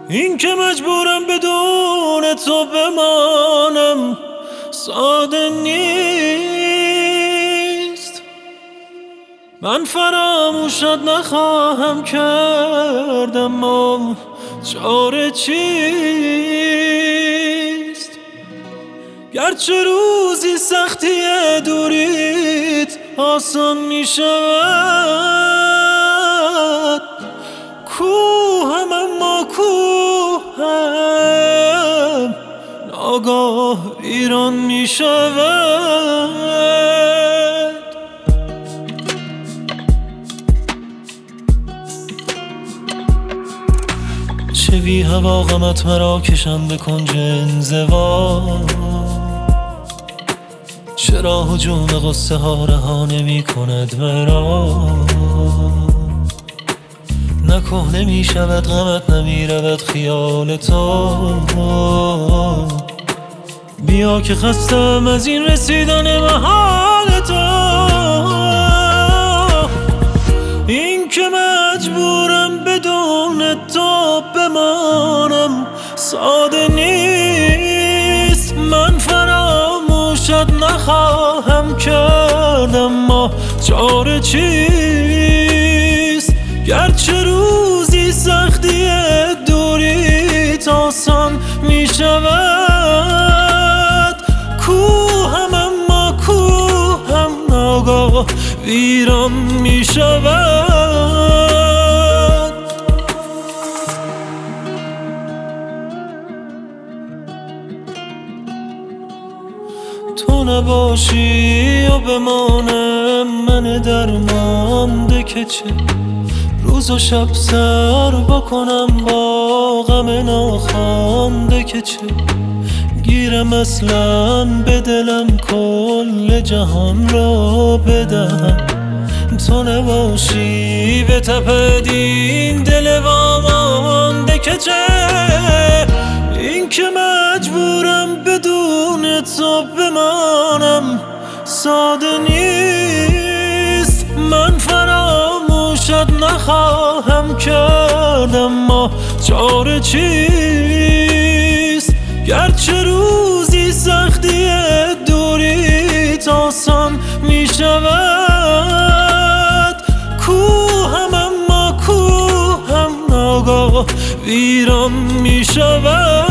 این که مجبورم بدون تو بمانم ساده نیست. من فراموشت نخواهم کرد اما چاره چیست؟ گرچه روزی سختی دوریت آسان می شود، کوهم اما کوهم ناگاه ویران می شود. چه بی هوا غمت مرا کشم به کنج انزوا، چرا هجوم غصه ها رها نمی کند مرا؟ نه کهنه می شود غمت نمی رود خیال تو. بیا که خستم از این رسیدن به حال تو. این که مجبورم بدون تو بمانم ساده نیست. من فراموشت نخواهم کرد اما چاره چیست؟ گرچه روزی سختی دوریت آسان می شود، کوهم اما کوهم ناگاه ویران می شود. تو نباشی و بمانم من درمانده که چه روز و شب سر بکنم با غم ناخوانده که چه گیرم اصلاً به دلم کل جهان را بدهم. تو نباشی به تپد این دل وامانده که چه این که مجبورم بدون تو بمانم ساده نیست. من فراموشت نخواهم کرد اما چاره چیست؟ گرچه روزی سختی دوریت آسان می شود، کوهم اما کوهم ناگاه ویران می شود.